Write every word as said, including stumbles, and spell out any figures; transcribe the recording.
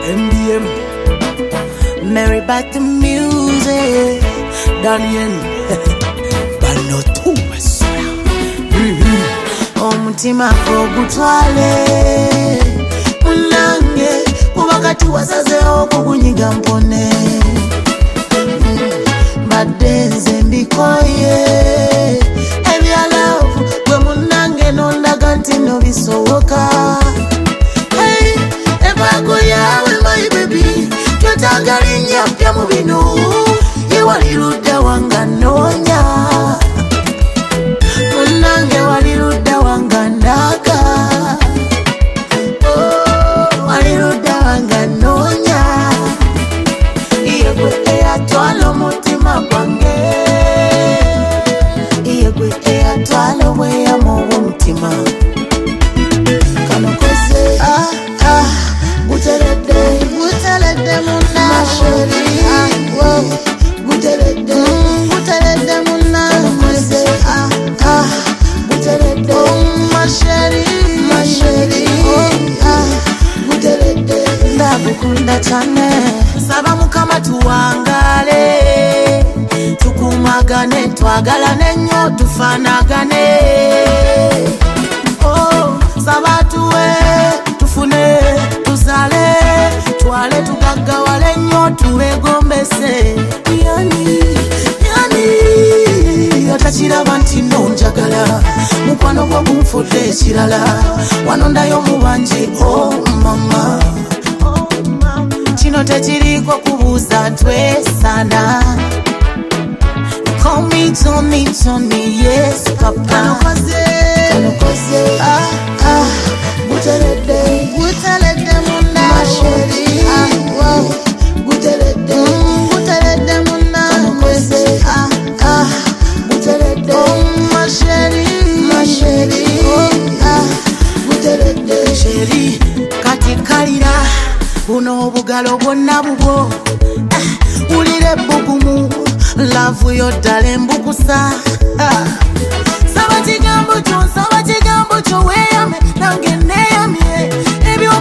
M D M, Mary back to music, Daniel, but not too much. Omutima gugutwale munange kubakati wasazeho kukunyiga mpone badde nze mbikoye ebyalavu gwe munange nondaga nti no bisoboka. Hey, ebago yawe my baby twetaaga linnya ppya mu bino yewalirudda wanga noonya munange walirudda wanga ndaka oh, walirudda wanga noonya yegwe eyatwala omutima gwange yegwe eyatwala obweyamo obw'omutima kano koze ah, ah, guteredde guteredde munasheri ah, wow. guteredde mm, guteredde munasheri ah, ah, guteredde oh, masheri masheri oh, ah, guteredde ndagukunda cyane saba mukama tuwangale tukumagane twagalane nnyo tufanagane oh, saba tuwe tufune tuzale twale tugaggawale nnyo tuwegombese yani yani otakiraba nti nonjagala mukwano gwo gunfudde ekirala wanondayo mubanje oh mama kino tekiriko kubuuza twesana. Call me Tony Tony yes papa kano koze ah ah guteredde guteredde munasheri ah wow guteredde mm, guteredde munasheri ah ah guteredde oh, masheri masheri oh, ah guteredde sheri kati kalira buno obugalo bwonna bubwo ah, ulire bugumu lavu yo ddala embukusa ah. Saba kigambo kyo saba kigambo kyo weeyame nange neeyamye ebyo